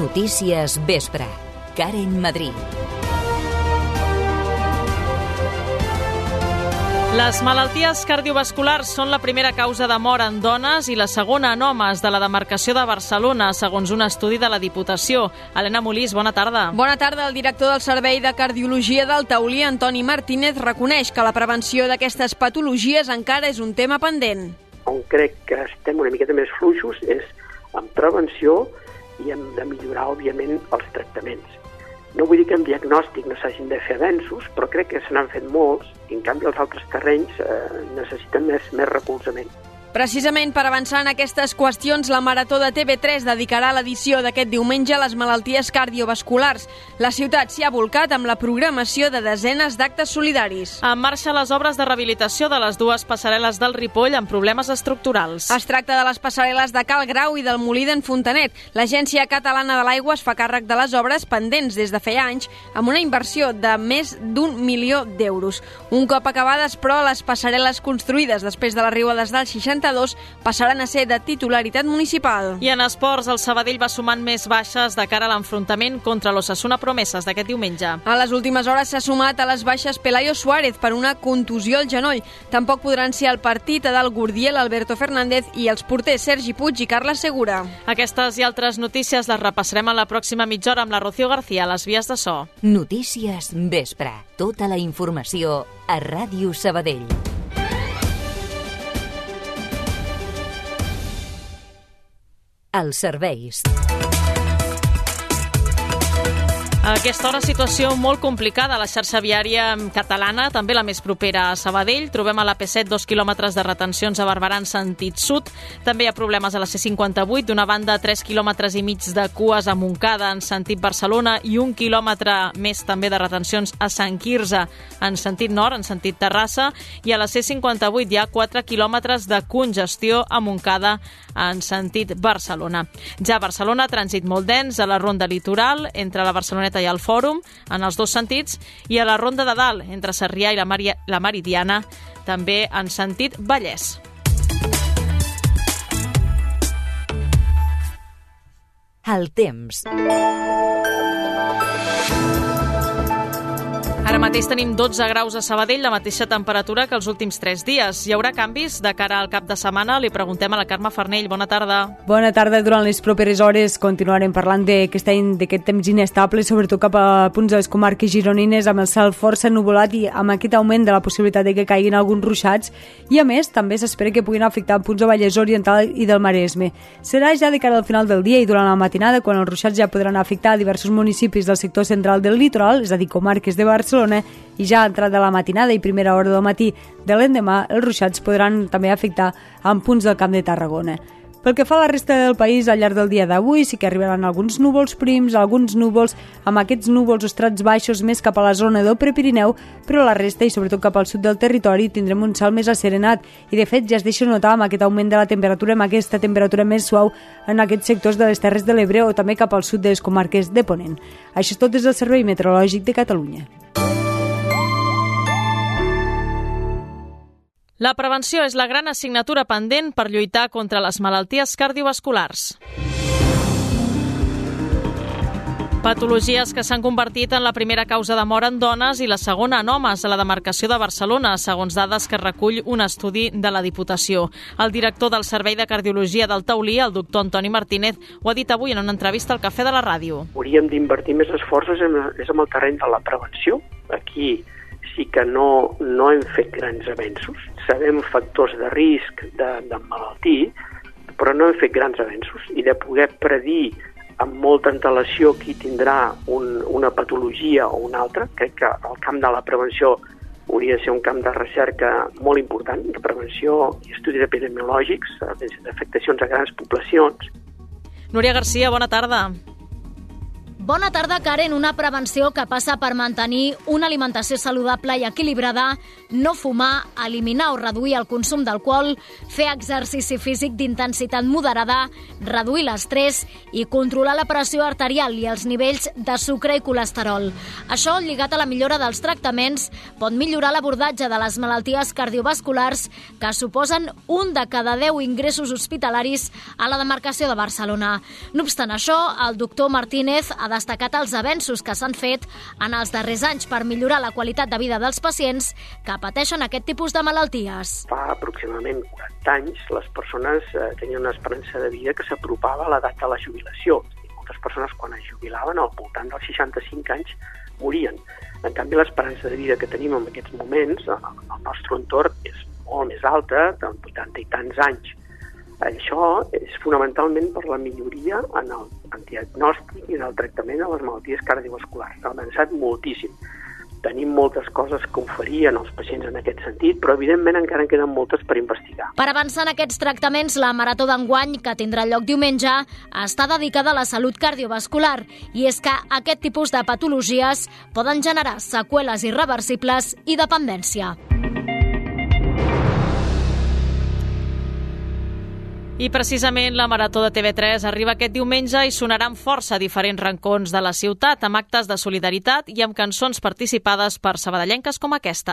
Notícies Vespre. Karen Madrid. Les malalties cardiovasculars són la primera causa de mort en dones i la segona en homes de la demarcació de Barcelona, segons un estudi de la Diputació. Helena Molís, bona tarda. Bona tarda. El director del Servei de Cardiologia del Taulí, Antoni Martínez, reconeix que la prevenció d'aquestes patologies encara és un tema pendent. On crec que estem una miqueta més fluixos és en prevenció i hem de millorar, òbviament, els tractaments. No vull dir que en diagnòstic no s'hagin de fer avenços, però crec que se n'han fet molts i, en canvi, els altres terrenys necessiten més recolzament. Precisament per avançar en aquestes qüestions, la Marató de TV3 dedicarà l'edició d'aquest diumenge a les malalties cardiovasculars. La ciutat s'hi ha bolcat amb la programació de desenes d'actes solidaris. En marxa les obres de rehabilitació de les dues passarel·les del Ripoll amb problemes estructurals. Es tracta de les passarel·les de Cal Grau i del Molí d'en Fontanet. L'Agència Catalana de l'Aigua es fa càrrec de les obres pendents des de feia anys amb una inversió de més d'1 milió d'euros. Un cop acabades, però, les passarel·les construïdes després de les riuades del 62 passaran a ser de titularitat municipal. I en esports, el Sabadell va sumant més baixes de cara a l'enfrontament contra l'Osasuna Promeses d'aquest diumenge. A les últimes hores s'ha sumat a les baixes Pelayo Suárez per una contusió al genoll. Tampoc podran ser al partit Adal Gurdiel, Alberto Fernández i els porters Sergi Puig i Carles Segura. Aquestes i altres notícies les repassarem a la pròxima mitja hora amb la Rocío García a les vies de so. Notícies Vespre. Tota la informació a Ràdio Sabadell. Els serveis. A aquesta hora, situació molt complicada a la xarxa viària catalana, també la més propera a Sabadell. Trobem a l'AP7 2 quilòmetres de retencions a Barberà en sentit sud. També hi ha problemes a la C58, d'una banda 3 quilòmetres i mig de cues a Montcada en sentit Barcelona i 1 quilòmetre més també de retencions a Sant Quirze en sentit nord, en sentit Terrassa, i a la C58 hi ha 4 quilòmetres de congestió a Montcada en sentit Barcelona. Ja a Barcelona, trànsit molt dens a la ronda litoral, entre la Barceloneta i el Fòrum, en els dos sentits, i a la ronda de dalt, entre Sarrià i la Meridiana, també en sentit Vallès. El temps. Ara mateix tenim 12 graus a Sabadell, la mateixa temperatura que els últims 3 dies. Hi haurà canvis de cara al cap de setmana? Li preguntem a la Carme Farnell. Bona tarda. Bona tarda. Durant les properes hores continuarem parlant d'aquest temps inestable, sobretot cap a punts de les comarques gironines, amb el cel força ennuvolat i amb aquest augment de la possibilitat de que caiguin alguns ruixats. I, a més, també s'espera que puguin afectar punts de Vallès Oriental i del Maresme. Serà ja de cara al final del dia i durant la matinada, quan els ruixats ja podran afectar diversos municipis del sector central del litoral, és a dir, comarques de Barcelona, i ja a entrat de la matinada i primera hora del matí de l'endemà, els ruixats podran també afectar en punts del Camp de Tarragona. Pel que fa a la resta del país, al llarg del dia d'avui sí que arribaran alguns núvols prims, alguns núvols, amb aquests núvols o estrats baixos més cap a la zona del Prepirineu, però la resta, i sobretot cap al sud del territori, tindrem un cel més asserenat i, de fet, ja es deixa notar amb aquest augment de la temperatura, amb aquesta temperatura més suau en aquests sectors de les Terres de l'Ebre o també cap al sud de les comarques de Ponent. Això és tot des del Servei Meteorològic de Catalunya. La prevenció és la gran assignatura pendent per lluitar contra les malalties cardiovasculars. Patologies que s'han convertit en la primera causa de mort en dones i la segona en homes a la demarcació de Barcelona, segons dades que recull un estudi de la Diputació. El director del Servei de Cardiologia del Taulí, el doctor Antoni Martínez, ho ha dit avui en una entrevista al Cafè de la Ràdio. Hauríem d'invertir més esforços en el terreny de la prevenció. Aquí sí que no hem fet grans avenços. Sabem factors de risc de malaltia, però no hem fet grans avenços. I de poder predir amb molta antelació qui tindrà una patologia o una altra, crec que el camp de la prevenció hauria de ser un camp de recerca molt important, de prevenció i estudis epidemiològics, d'afectacions a grans poblacions. Núria Garcia, bona tarda. Bona tarda, Karen. Una prevenció que passa per mantenir una alimentació saludable i equilibrada, no fumar, eliminar o reduir el consum d'alcohol, fer exercici físic d'intensitat moderada, reduir l'estrès i controlar la pressió arterial i els nivells de sucre i colesterol. Això, lligat a la millora dels tractaments, pot millorar l'abordatge de les malalties cardiovasculars que suposen 1 de cada 10 ingressos hospitalaris a la demarcació de Barcelona. No obstant això, el doctor Martínez ha destacat els avenços que s'han fet en els darrers anys per millorar la qualitat de vida dels pacients que pateixen aquest tipus de malalties. Fa aproximadament 40 anys les persones tenien una esperança de vida que s'apropava a l'edat de la jubilació. Moltes persones quan es jubilaven al voltant dels 65 anys morien. En canvi, l'esperança de vida que tenim en aquests moments al nostre entorn és molt més alta, de 80 i tants anys. Això és fonamentalment per la milloria en el diagnòstic i en el tractament de les malalties cardiovasculars. Ha avançat moltíssim. Tenim moltes coses que oferir als pacients en aquest sentit, però evidentment encara en queden moltes per investigar. Per avançar en aquests tractaments, la Marató d'enguany, que tindrà lloc diumenge, està dedicada a la salut cardiovascular. I és que aquest tipus de patologies poden generar seqüeles irreversibles i dependència. I precisament la Marató de TV3 arriba aquest diumenge i sonarà amb força a diferents racons de la ciutat, amb actes de solidaritat i amb cançons participades per sabadellenques com aquesta.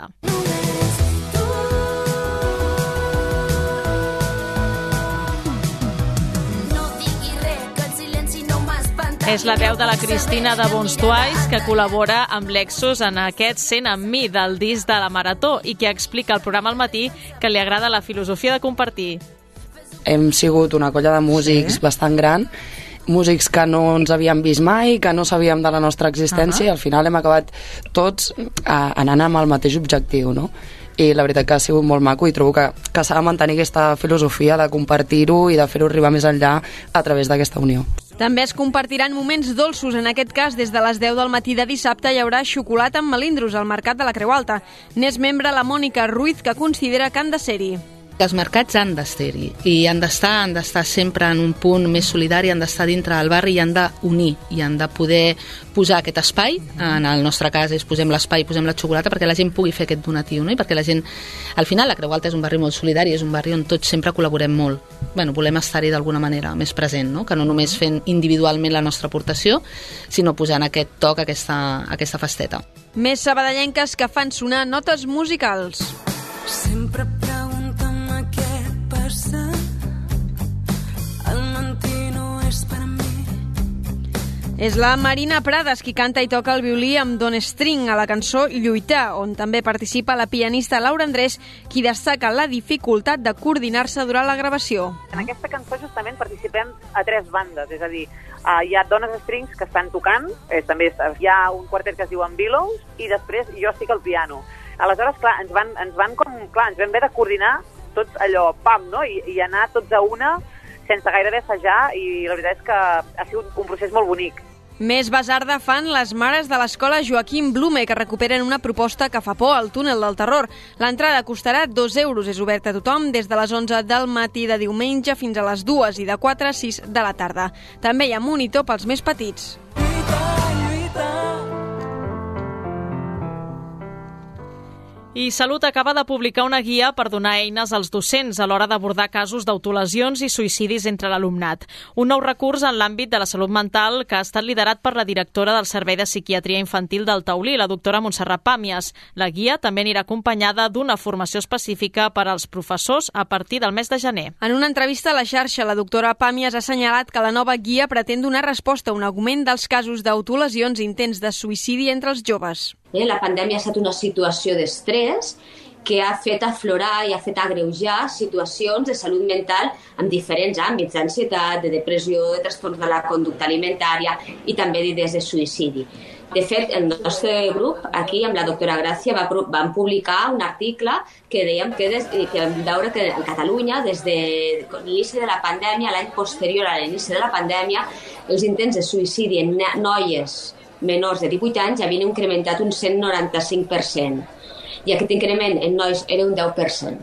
És la veu de la Cristina de Bons Twice, que col·labora amb Lexus en aquest Sent amb mi del disc de la Marató i que explica al programa al matí que li agrada la filosofia de compartir. Hem sigut una colla de músics bastant gran, músics que no ens havíem vist mai, que no sabíem de la nostra existència, i al final hem acabat tots anant amb el mateix objectiu, no? I la veritat que ha sigut molt maco i trobo que s'ha de mantenir aquesta filosofia de compartir-ho i de fer-ho arribar més enllà a través d'aquesta unió. També es compartiran moments dolços. En aquest cas, des de les 10 del matí de dissabte hi haurà xocolata amb melindros al Mercat de la Creu Alta. N'és membre la Mònica Ruiz, que considera que han de ser-hi. Els mercats han d'estar-hi i han d'estar sempre en un punt més solidari, han d'estar dintre del barri i han d'unir i han de poder posar aquest espai. En el nostre cas és posem l'espai, posem la xocolata perquè la gent pugui fer aquest donatiu, no? I perquè la gent, al final la Creu Alta és un barri molt solidari, és un barri on tots sempre col·laborem molt. Volem estar-hi d'alguna manera més present, no? Que no només fent individualment la nostra aportació, sinó posant aquest toc, aquesta festeta. Més sabadellenques que fan sonar notes musicals. Sempre el mentir no és per a mi. És la Marina Prades qui canta i toca el violí amb Don String a la cançó Lluitar, on també participa la pianista Laura Andrés, qui destaca la dificultat de coordinar-se durant la gravació. En aquesta cançó justament participem a 3 bandes, és a dir, hi ha dones strings que estan tocant, també hi ha un quartet que es diu Billows i després jo estic al piano. Aleshores, clar, ens vam haver de coordinar tots allò, pam, no? I anar tots a una sense gairebé assajar, i la veritat és que ha sigut un procés molt bonic. Més basarda fan les mares de l'escola Joaquim Blume, que recuperen una proposta que fa por al túnel del terror. L'entrada costarà 2 euros, és oberta a tothom des de les 11 del matí de diumenge fins a les 2 i de 4 a 6 de la tarda. També hi ha monitor pels més petits. I Salut acaba de publicar una guia per donar eines als docents a l'hora d'abordar casos d'autolesions i suïcidis entre l'alumnat. Un nou recurs en l'àmbit de la salut mental que ha estat liderat per la directora del Servei de Psiquiatria Infantil del Taulí, la doctora Montserrat Pàmies. La guia també anirà acompanyada d'una formació específica per als professors a partir del mes de gener. En una entrevista a la xarxa, la doctora Pàmies ha assenyalat que la nova guia pretén donar resposta a un augment dels casos d'autolesions i intents de suïcidi entre els joves. La pandèmia ha estat una situació d'estrès que ha fet aflorar i ha fet agreujar situacions de salut mental en diferents àmbits, d'ansietat, de depressió, de trastorns de la conducta alimentària i també d'idees de suïcidi. De fet, el nostre grup, aquí amb la doctora Gràcia, vam publicar un article que dèiem que vam veure que a Catalunya, des de l'inici de la pandèmia, l'any posterior a l'inici de la pandèmia, els intents de suïcidi en noies menors de 18 anys havien incrementat un 195%. I aquest increment en nois era un 10%.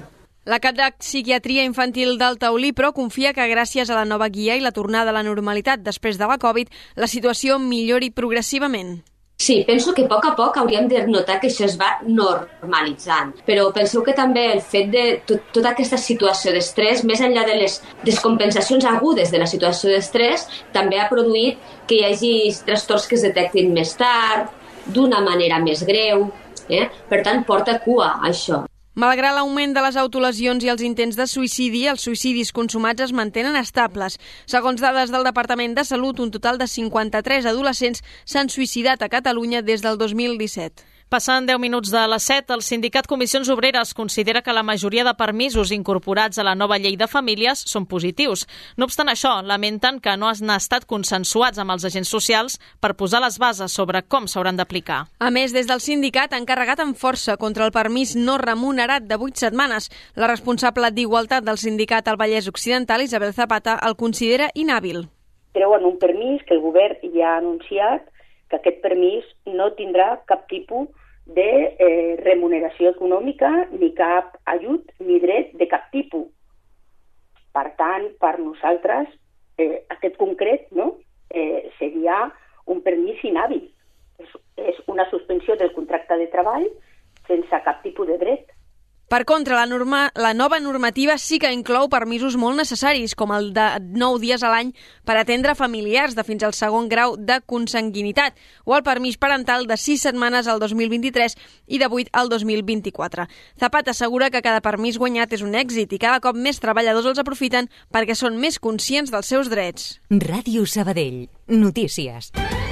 La cap de Psiquiatria Infantil del Taulí, però, confia que gràcies a la nova guia i la tornada a la normalitat després de la Covid, la situació millori progressivament. Sí, penso que a poc hauríem de notar que això es va normalitzant. Però penseu que també el fet de tota aquesta situació d'estrès, més enllà de les descompensacions agudes de la situació d'estrès, també ha produït que hi hagi trastorns que es detectin més tard, d'una manera més greu. Per tant, porta cua, això. Malgrat l'augment de les autolesions i els intents de suïcidi, els suïcidis consumats es mantenen estables. Segons dades del Departament de Salut, un total de 53 adolescents s'han suïcidat a Catalunya des del 2017. Passant 10 minuts de les 7, el sindicat Comissions Obreres considera que la majoria de permisos incorporats a la nova llei de famílies són positius. No obstant això, lamenten que no han estat consensuats amb els agents socials per posar les bases sobre com s'hauran d'aplicar. A més, des del sindicat han carregat amb força contra el permís no remunerat de 8 setmanes. La responsable d'Igualtat del sindicat al Vallès Occidental, Isabel Zapata, el considera inhàbil. Treuen un permís que el govern ja ha anunciat que aquest permís no tindrà cap tipus de remuneració econòmica, ni cap ajut, ni dret de cap tipus. Per tant, per nosaltres, aquest concret seria un permís inhàbil. És una suspensió del contracte de treball sense cap tipus de dret. Per contra, la nova normativa sí que inclou permisos molt necessaris, com el de 9 dies a l'any per atendre familiars de fins al segon grau de consanguinitat, o el permís parental de 6 setmanes al 2023 i de 8 al 2024. Zapata assegura que cada permís guanyat és un èxit i cada cop més treballadors els aprofiten perquè són més conscients dels seus drets. Ràdio Sabadell. Notícies.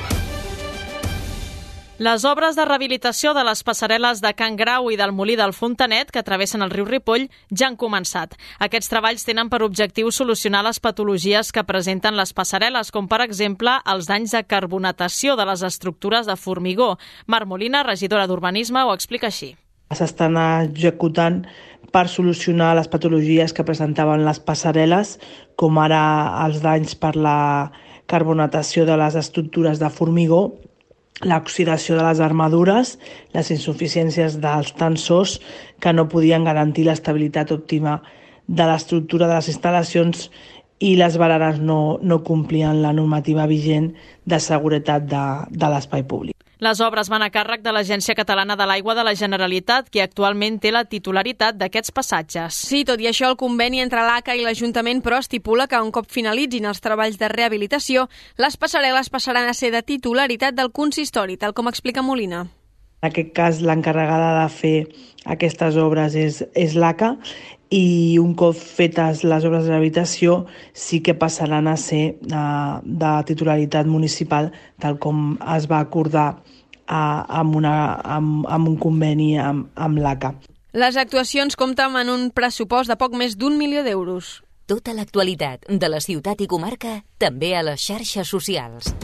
Les obres de rehabilitació de les passarel·les de Can Grau i del Molí del Fontanet, que travessen el riu Ripoll, ja han començat. Aquests treballs tenen per objectiu solucionar les patologies que presenten les passarel·les, com per exemple els danys de carbonatació de les estructures de formigó. Mar Molina, regidora d'Urbanisme, ho explica així. S'estan executant per solucionar les patologies que presentaven les passarel·les, com ara els danys per la carbonatació de les estructures de formigó, l'oxidació de les armadures, les insuficiències dels tensors que no podien garantir l'estabilitat òptima de l'estructura de les instal·lacions i les baranes no complien la normativa vigent de seguretat de l'espai públic. Les obres van a càrrec de l'Agència Catalana de l'Aigua de la Generalitat, que actualment té la titularitat d'aquests passatges. Sí, tot i això, el conveni entre l'ACA i l'Ajuntament, però, estipula que un cop finalitzin els treballs de rehabilitació, les passarel·les passaran a ser de titularitat del consistori, tal com explica Molina. En aquest cas, l'encarregada de fer aquestes obres és l'ACA, i un cop fetes les obres de rehabilitació sí que passaran a ser de titularitat municipal, tal com es va acordar amb un conveni amb l'ACA. Les actuacions compten amb un pressupost de poc més d'1 milió d'euros. Tota l'actualitat de la ciutat i comarca, també a les xarxes socials.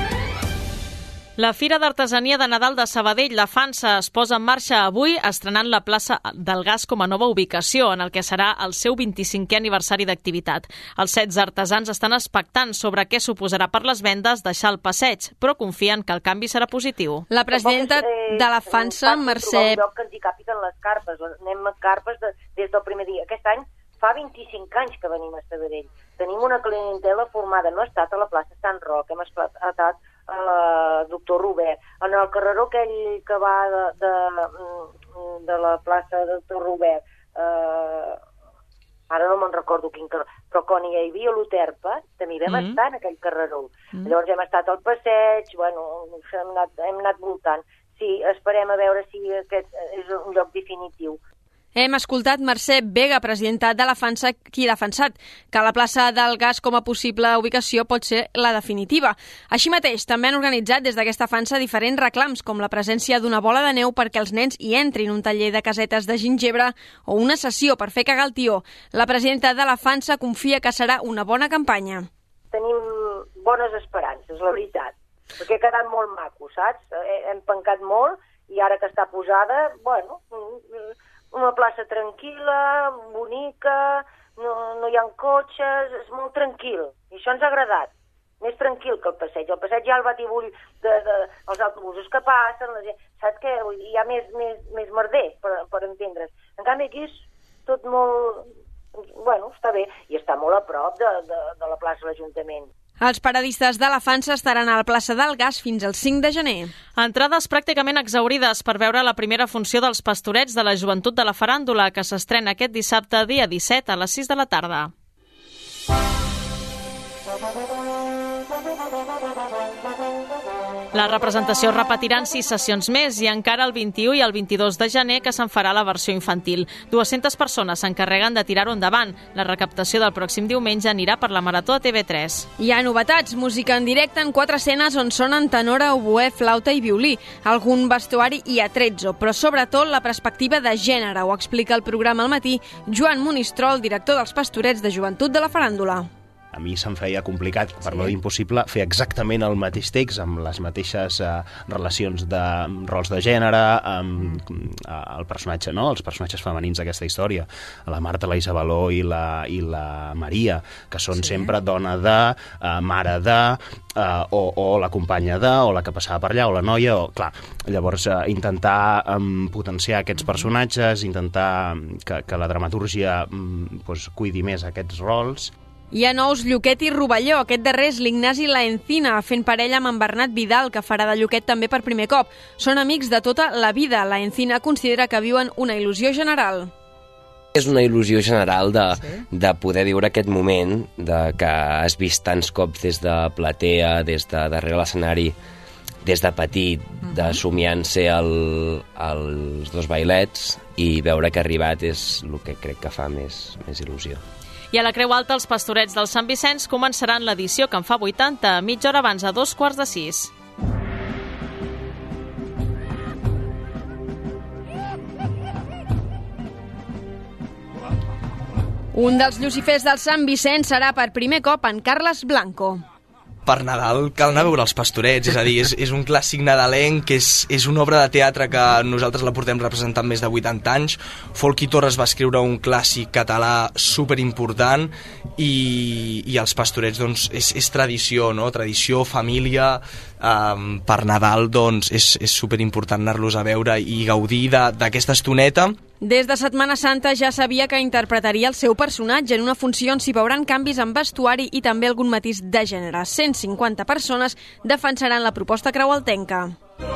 La Fira d'Artesania de Nadal de Sabadell, la Fansa, es posa en marxa avui estrenant la plaça del Gas com a nova ubicació, en el que serà el seu 25è aniversari d'activitat. Els 16 artesans estan expectants sobre què suposarà per les vendes deixar el passeig, però confien que el canvi serà positiu. La presidenta de la Fansa, Mercè... Un lloc que ens hi càpiguen les carpes, anem amb carpes des del primer dia. Aquest any fa 25 anys que venim a Sabadell. Tenim una clientela formada, no ha estat a la plaça Sant Roc, hem estat a la Doctor Robert, en el carreró aquell que va de la plaça Doctor Robert, ara no me'n recordo quin carreró, però quan hi havia l'Uterpa, també vam estar en aquell carreró. Llavors hem estat al passeig, hem anat voltant. Sí, esperem a veure si aquest és un lloc definitiu. Hem escoltat Mercè Vega, presidenta de la Fansa, qui ha defensat que la plaça del Gas com a possible ubicació pot ser la definitiva. Així mateix, també han organitzat des d'aquesta Fansa diferents reclams, com la presència d'una bola de neu perquè els nens hi entrin, un taller de casetes de gingebre o una sessió per fer cagar el tió. La presidenta de la Fansa confia que serà una bona campanya. Tenim bones esperances, la veritat, perquè ha quedat molt maco, saps? Hem pencat molt i ara que està posada, una plaça tranquil·la, bonica, no hi ha cotxes, és molt tranquil. I això ens ha agradat. Més tranquil que el passeig. El passeig hi ha el batibull dels autobusos que passen, la gent, saps què? Hi ha més merder, per entendre's. En canvi, aquí és tot molt... Bueno, està bé, i està molt a prop de la plaça de l'Ajuntament. Els paradistes d'elefants estaran a la plaça del Gas fins al 5 de gener. Entrades pràcticament exhaurides per veure la primera funció dels Pastorets de la Joventut de la Faràndula, que s'estrena aquest dissabte, dia 17, a les 6 de la tarda. La representació es repetirà en 6 sessions més i encara el 21 i el 22 de gener que se'n farà la versió infantil. 200 persones s'encarreguen de tirar-ho endavant. La recaptació del pròxim diumenge anirà per la Marató de TV3. Hi ha novetats, música en directe en 4 escenes on sonen tenora, oboè, flauta i violí, algun vestuari i atrezzo, però sobretot la perspectiva de gènere, ho explica el programa al matí Joan Monistrol, director dels Pastorets de Joventut de la Faràndula. A mi se'm feia complicat, per no dir impossible, fer exactament el mateix text amb les mateixes relacions de rols de gènere, amb el personatge, no? Els personatges femenins d'aquesta història, la Marta, la Isabeló i la Maria, que són sempre dona de, mare de, o la companya de, o la que passava per allà, o la noia, o... Clar, llavors intentar potenciar aquests personatges, intentar que la dramatúrgia cuidi més aquests rols. Hi ha nous Lluquet i Rovelló. Aquest darrer és l'Ignasi Laencina, fent parella amb en Bernat Vidal, que farà de Lluquet també per primer cop. Són amics de tota la vida. Laencina considera que viuen una il·lusió general. És una il·lusió general de poder viure aquest moment, de que has vist tants cops des de platea, des de darrere l'escenari, des de petit, de somiant-se els dos bailets, i veure que ha arribat és el que crec que fa més il·lusió. I a la Creu Alta, els Pastorets del Sant Vicenç començaran l'edició que en fa 80, mitja hora abans, a 5:45. Un dels lucifers del Sant Vicenç serà per primer cop en Carles Blanco. Per Nadal cal anar a veure els Pastorets, és a dir, és un clàssic nadalenc, que és una obra de teatre que nosaltres la portem representant més de 80 anys. Folchi Torres va escriure un clàssic català superimportant i els Pastorets doncs, és tradició, no? Tradició, família. Per Nadal doncs, és superimportant anar-los a veure i gaudir d'aquesta estoneta. Des de Setmana Santa ja sabia que interpretaria el seu personatge en una funció on s'hi veuran canvis en vestuari i també algun matís de gènere. 150 persones defensaran la proposta creualtenca.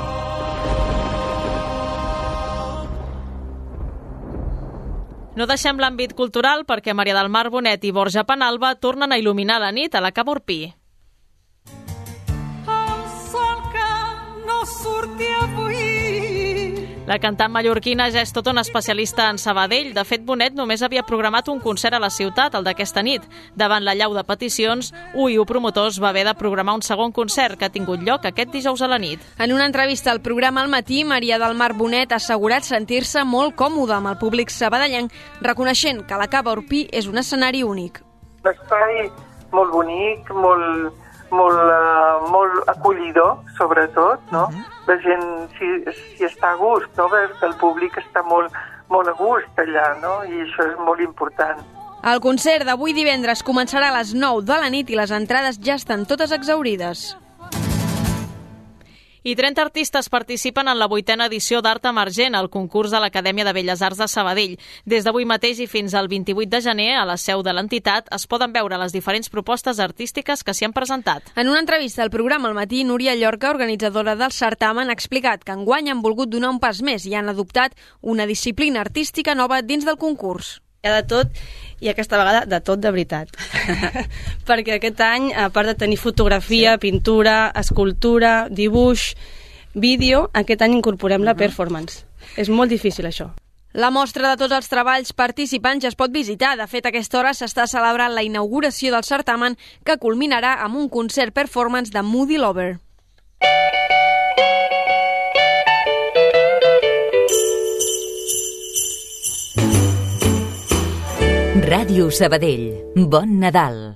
No deixem l'àmbit cultural perquè Maria del Mar Bonet i Borja Penalba tornen a il·luminar la nit a la Cava Orpí. El sol que no surti avui. La cantant mallorquina ja és tota una especialista en Sabadell. De fet, Bonet només havia programat un concert a la ciutat, el d'aquesta nit. Davant la llau de peticions, UI Promotors va haver de programar un segon concert que ha tingut lloc aquest dijous a la nit. En una entrevista al programa al matí, Maria del Mar Bonet ha assegurat sentir-se molt còmoda amb el públic sabadellenc, reconeixent que la Cava Orpí és un escenari únic. L'espai molt bonic, molt acollidor, sobretot, no? La gent, si està a gust, no? El públic està molt a gust allà, no? I això és molt important. El concert d'avui divendres començarà a les 9 de la nit i les entrades ja estan totes exhaurides. I 30 artistes participen en la 8a edició d'Art Emergent, el concurs de l'Acadèmia de Belles Arts de Sabadell. Des d'avui mateix i fins al 28 de gener, a la seu de l'entitat, es poden veure les diferents propostes artístiques que s'hi han presentat. En una entrevista al programa al matí, Núria Llorca, organitzadora del certamen, ha explicat que enguany han volgut donar un pas més i han adoptat una disciplina artística nova dins del concurs. Hi ha de tot, i aquesta vegada de tot de veritat. Perquè aquest any, a part de tenir fotografia, pintura, escultura, dibuix, vídeo, aquest any incorporem la performance. És molt difícil, això. La mostra de tots els treballs participants ja es pot visitar. De fet, a aquesta hora s'està celebrant la inauguració del certamen, que culminarà amb un concert performance de Moody Lover. Ràdio Sabadell. Bon Nadal.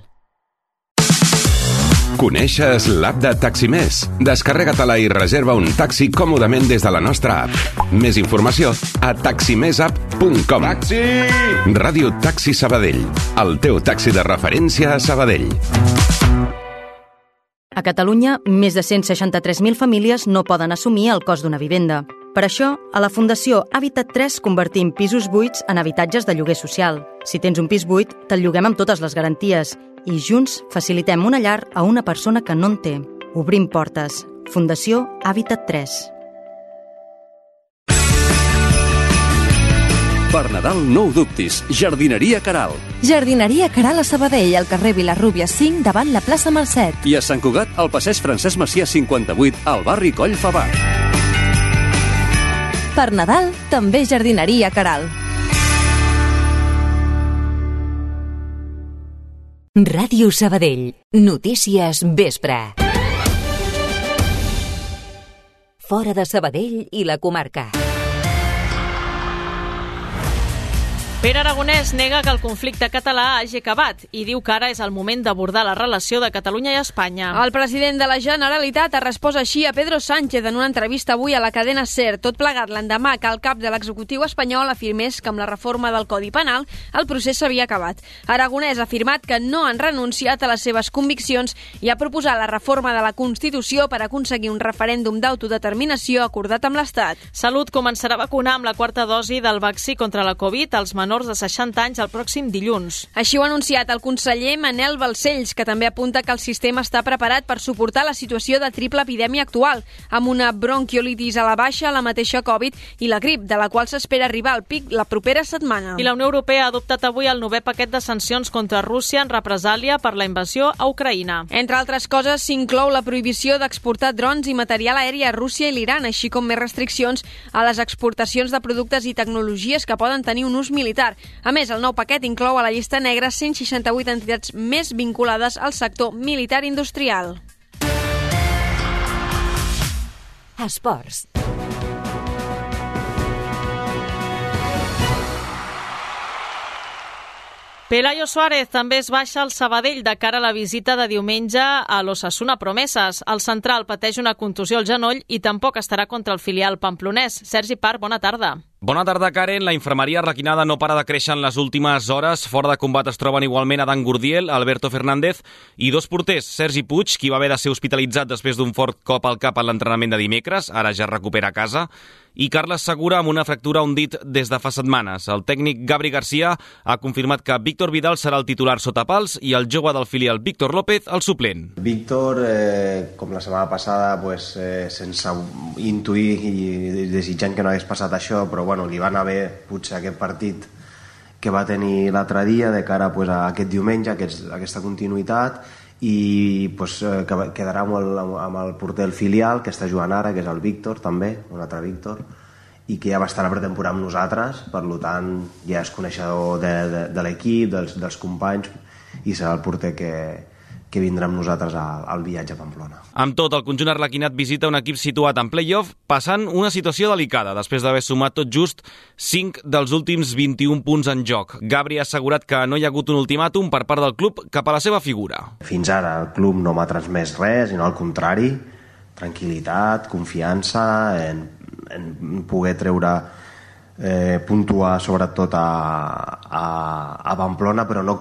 Coneixes l'app de Taximés? Descarrega-te-la i reserva un taxi còmodament des de la nostra app. Més informació a taximesapp.com. Taxi! Ràdio Taxi Sabadell. El teu taxi de referència a Sabadell. A Catalunya, més de 163.000 famílies no poden assumir el cost d'una vivenda. Per això, a la Fundació Habitat 3 convertim pisos buits en habitatges de lloguer social. Si tens un pis buit, te'l lloguem amb totes les garanties i junts facilitem una llar a una persona que no en té. Obrim portes. Fundació Habitat 3. Per Nadal no ho dubtis, Jardineria Caral. Jardineria Caral a Sabadell, al carrer Vilarrúbia 5, davant la plaça Mercet. I a Sant Cugat, al passeig Francesc Macià 58, al barri Coll Favar. Per Nadal, també Jardineria Caral. Ràdio Sabadell. Notícies vespre. Fora de Sabadell i la comarca. Pere Aragonès nega que el conflicte català hagi acabat i diu que ara és el moment d'abordar la relació de Catalunya i Espanya. El president de la Generalitat ha respost així a Pedro Sánchez en una entrevista avui a la cadena SER, tot plegat l'endemà que el cap de l'executiu espanyol afirmés que amb la reforma del Codi Penal el procés s'havia acabat. Aragonès ha afirmat que no han renunciat a les seves conviccions i ha proposat la reforma de la Constitució per aconseguir un referèndum d'autodeterminació acordat amb l'Estat. Salut començarà a vacunar amb la quarta dosi del vaccí contra la Covid als menors de 60 anys el pròxim dilluns. Així ho ha anunciat el conseller Manel Balcells, que també apunta que el sistema està preparat per suportar la situació de triple epidèmia actual, amb una bronquiolitis a la baixa, la mateixa Covid i la grip, de la qual s'espera arribar al pic la propera setmana. I la Unió Europea ha adoptat avui el 9è paquet de sancions contra Rússia en represàlia per la invasió a Ucraïna. Entre altres coses, s'inclou la prohibició d'exportar drons i material aeri a Rússia i l'Iran, així com més restriccions a les exportacions de productes i tecnologies que poden tenir un ús militar. A més, el nou paquet inclou a la llista negra 168 entitats més vinculades al sector militar industrial. Esports. Pelayo Suárez també es baixa al Sabadell de cara a la visita de diumenge a l'Osasuna Promeses. El central pateix una contusió al genoll i tampoc estarà contra el filial pamplonès. Sergi Parr, bona tarda. Bona tarda, Karen. La infermeria requinada no para de créixer en les últimes hores. Fora de combat es troben igualment Adán Gurdiel, Alberto Fernández i dos porters, Sergi Puig, qui va haver de ser hospitalitzat després d'un fort cop al cap en l'entrenament de dimecres, ara ja recupera a casa, i Carles Segura amb una fractura a un dit des de fa setmanes. El tècnic Gabri García ha confirmat que Víctor Vidal serà el titular sota pals i el jove del filial Víctor López el suplent. Víctor, com la setmana passada, sense intuir i desitjant que no hagués passat això, però li va anar bé potser aquest partit que va tenir l'altre dia de cara a aquest diumenge, aquesta continuïtat, i quedarà amb el porter del filial que està jugant ara, que és el Víctor també, un altre Víctor, i que ja va estar a la pretemporada amb nosaltres, per tant ja és coneixedor de l'equip, dels companys, i serà el porter que vindrà amb nosaltres al viatge a Pamplona. Amb tot, el conjunt arlequinat visita un equip situat en play-off, passant una situació delicada, després d'haver sumat tot just 5 dels últims 21 punts en joc. Gabri ha assegurat que no hi ha hagut un ultimàtum per part del club cap a la seva figura. Fins ara el club no m'ha transmès res, sinó al contrari, tranquil·litat, confiança, en poder puntuar sobretot a Pamplona, però no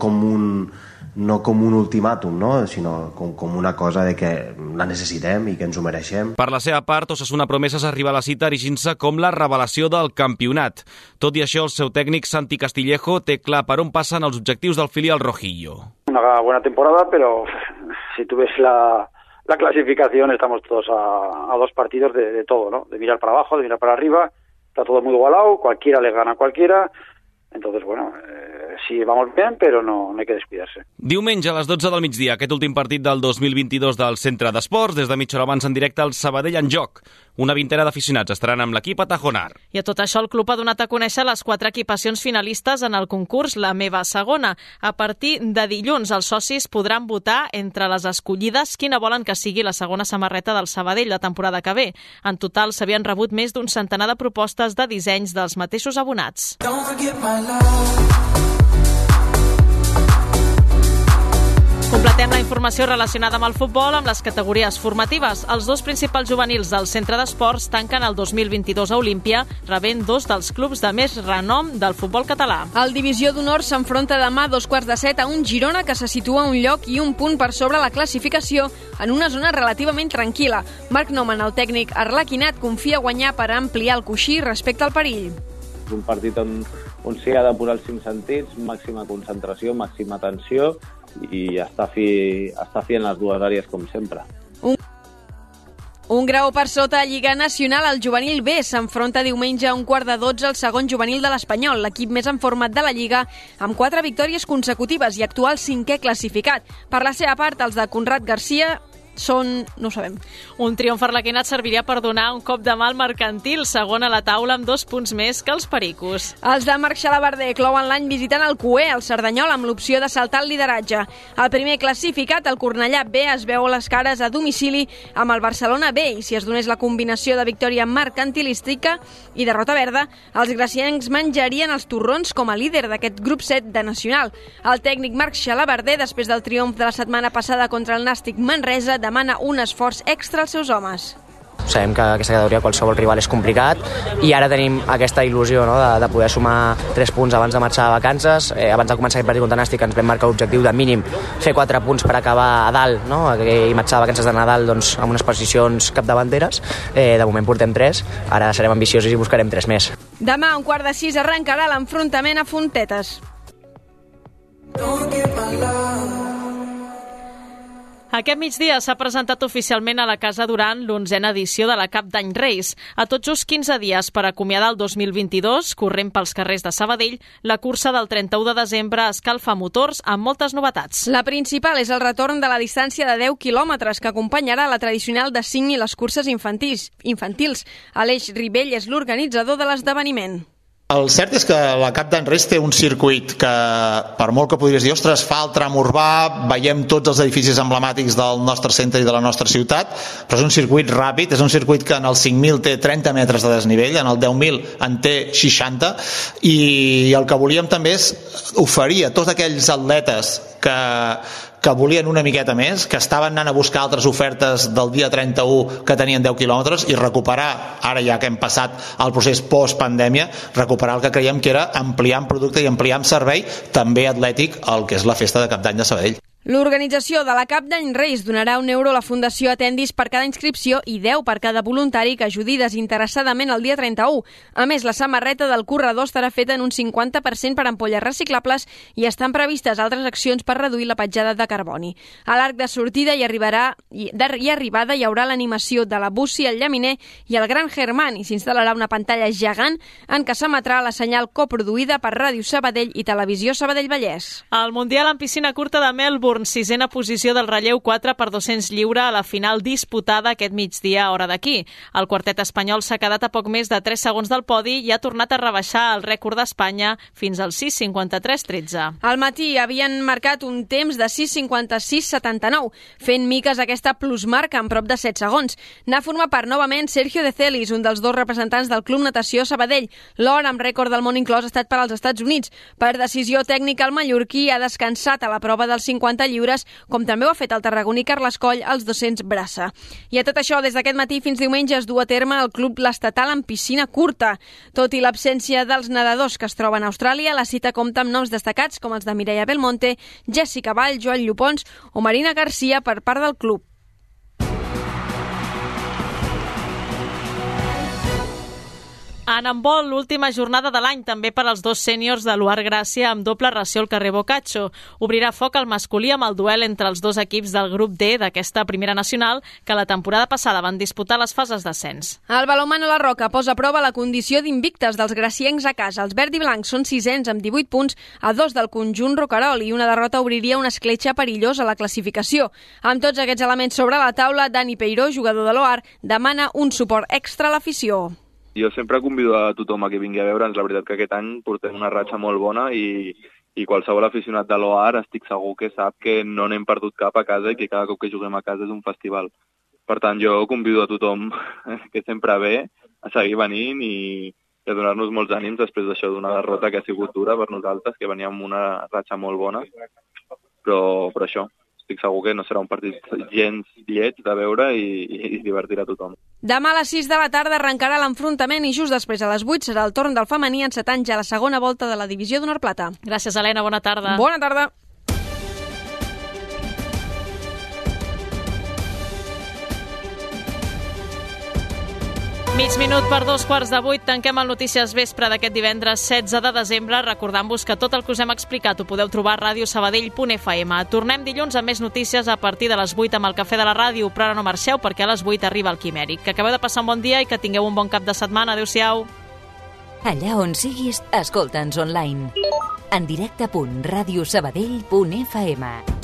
com un ultimàtum, sinó com una cosa de que la necessitem i que ens ho mereixem. Per la seva part, Osasuna Promeses arriba a la cita erigint-se com la revelació del campionat. Tot i això, el seu tècnic Santi Castillejo té clar per on passen els objectius del filial rojillo. Una buena temporada, pero si tú ves la clasificación, estamos todos a 2 partidos de todo, ¿no? De mirar para abajo, de mirar para arriba, está todo muy igualado, cualquiera le gana a cualquiera. Entonces, sí, vamos bien, pero no hay que descuidarse. Diumenge a les 12 del migdia, aquest últim partit del 2022 del Centre d'Esports, des de mitja hora abans en directe al Sabadell en joc. Una vintena d'aficionats estaran amb l'equip a Tajonar. I a tot això el club ha donat a conèixer les 4 equipacions finalistes en el concurs La meva segona. A partir de dilluns, els socis podran votar entre les escollides quina volen que sigui la segona samarreta del Sabadell la temporada que ve. En total s'havien rebut més d'un centenar de propostes de dissenys dels mateixos abonats. Completem la informació relacionada amb el futbol amb les categories formatives. Els dos principals juvenils del centre d'esports tanquen el 2022 a Olímpia, rebent dos dels clubs de més renom del futbol català. El Divisió d'Honor s'enfronta demà a 6:45 a un Girona que se situa a un lloc i un punt per sobre la classificació en una zona relativament tranquil·la. Marc Noman, el tècnic arlequinat, confia guanyar per ampliar el coixí respecte al perill. És un partit on s'hi ha de posar els 5 sentits, màxima concentració, màxima tensió i està fi en les dues àrees com sempre. Un grau per sota a Lliga Nacional, el juvenil B s'enfronta diumenge a 11:45 al segon juvenil de l'Espanyol, l'equip més en format de la Lliga, amb 4 victòries consecutives i actual 5è classificat. Per la seva part, els de Conrad Garcia no ho sabem. Un triomf arlequinat serviria per donar un cop de mà al Mercantil, segon a la taula amb 2 punts més que els Pericos. Els de Marc Xalabarder clouen l'any visitant el Cué, el Cerdanyol, amb l'opció de saltar el lideratge. El primer classificat, el Cornellà B, es veu les cares a domicili amb el Barcelona B, i si es donés la combinació de victòria mercantilística i derrota verda, els graciencs menjarien els torrons com a líder d'aquest grup 7 de Nacional. El tècnic Marc Xalabarder, després del triomf de la setmana passada contra el Nàstic Manresa, demana un esforç extra als seus homes. Sabem que aquesta categoria qualsevol rival és complicat i ara tenim aquesta il·lusió, no?, de poder sumar 3 punts abans de marxar a vacances. Abans de començar aquest partit contra Nàstic ens vam marcar l'objectiu de mínim fer 4 punts per acabar a dalt, no?, i marxar a vacances de Nadal doncs, amb unes posicions capdavanteres. De moment portem 3, ara serem ambiciosos i buscarem 3 més. Demà a 5:45 arrencarà l'enfrontament a Fontetes. Aquest migdia s'ha presentat oficialment a la Casa Duran l'11a edició de la Cap d'Any Reis. A tot just 15 dies per acomiadar el 2022, corrent pels carrers de Sabadell, la cursa del 31 de desembre escalfa motors amb moltes novetats. La principal és el retorn de la distància de 10 quilòmetres que acompanyarà la tradicional de 5 i les curses infantils. Aleix Ribell és l'organitzador de l'esdeveniment. El cert és que la Cap d'Any Reis té un circuit que, per molt que podries dir, ostres, fa el tram urbà, veiem tots els edificis emblemàtics del nostre centre i de la nostra ciutat, però és un circuit ràpid, és un circuit que en el 5.000 té 30 metres de desnivell, en el 10.000 en té 60, i el que volíem també és oferir a tots aquells atletes que volien una miqueta més, que estaven anant a buscar altres ofertes del dia 31 que tenien 10 quilòmetres i recuperar, ara ja que hem passat el procés post-pandèmia, recuperar el que creiem que era ampliar en producte i ampliar en servei també atlètic el que és la festa de Cap d'Any de Sabadell. L'organització de la Cap d'Any Reis donarà €1 a la Fundació Atendis per cada inscripció i 10 per cada voluntari que ajudi desinteressadament el dia 31. A més, la samarreta del corredor estarà feta en un 50% per ampolles reciclables i estan previstes altres accions per reduir la petjada de carboni. A l'arc de sortida i arribada hi haurà l'animació de la Bussi, el Llaminer i el Gran Germán i s'instal·larà una pantalla gegant en què s'emetrà la senyal coproduïda per Ràdio Sabadell i Televisió Sabadell Vallès. El Mundial en piscina curta de Melbourne, 6a posició del relleu 4x200 lliure a la final disputada aquest migdia a hora d'aquí. El quartet espanyol s'ha quedat a poc més de 3 segons del podi i ha tornat a rebaixar el rècord d'Espanya fins al 6:53.13. Al matí havien marcat un temps de 6:56.79, fent miques aquesta plusmarca en prop de 7 segons. N'ha format part novament Sergio De Celis, un dels 2 representants del Club Natació Sabadell. L'or amb rècord del món inclòs ha estat per als Estats Units. Per decisió tècnica, el mallorquí ha descansat a la prova dels 50 lliures, com també ho ha fet el tarragoní Carles Coll als 200 braça. I a tot això, des d'aquest matí fins diumenge es du a terme el club l'estatal en piscina curta. Tot i l'absència dels nedadors que es troben a Austràlia, la cita compta amb noms destacats com els de Mireia Belmonte, Jessica Vall, Joan Llopons o Marina Garcia per part del club. En handbol, l'última jornada de l'any també per als 2 sèniors de l'UAR Gràcia amb doble ració al carrer Boccaccio. Obrirà foc al masculí amb el duel entre els 2 equips del grup D d'aquesta primera nacional que la temporada passada van disputar les fases d'ascens. El balonmano La Roca posa a prova la condició d'invictes dels graciencs a casa. Els verd i blancs són 6ens amb 18 punts a 2 del conjunt Rocarol i una derrota obriria una escletxa perillosa a la classificació. Amb tots aquests elements sobre la taula, Dani Peiró, jugador de l'OAR, demana un suport extra a l'afició. Jo sempre convido a tothom a que vingui a veure'ns. La veritat que aquest any portem una ratxa molt bona i qualsevol aficionat de l'OAR estic segur que sap que no n'hem perdut cap a casa i que cada cop que juguem a casa és un festival. Per tant, jo convido a tothom que sempre ve a seguir venint i a donar-nos molts ànims després d'això d'una derrota que ha sigut dura per nosaltres, que veníem amb una ratxa molt bona, però això, estic segur que no serà un partit gens lleig de veure i divertirà tothom. Demà a les 6 de la tarda arrencarà l'enfrontament i just després a les 8 serà el torn del femení encetant ja la segona volta de la divisió d'Honor Plata. Gràcies, Helena. Bona tarda. Bona tarda. Mig minut per 7:45, tanquem el Notícies Vespre d'aquest divendres 16 de desembre, recordant-vos que tot el que us hem explicat ho podeu trobar a radiosabadell.fm. Tornem dilluns amb més notícies a partir de les 8 amb el Cafè de la Ràdio, però ara no marxeu perquè a les 8 arriba el Quimèric. Que acabeu de passar un bon dia i que tingueu un bon cap de setmana. Adéu-siau. Allà on siguis, escolta'ns online. En directe.radiosabadell.fm.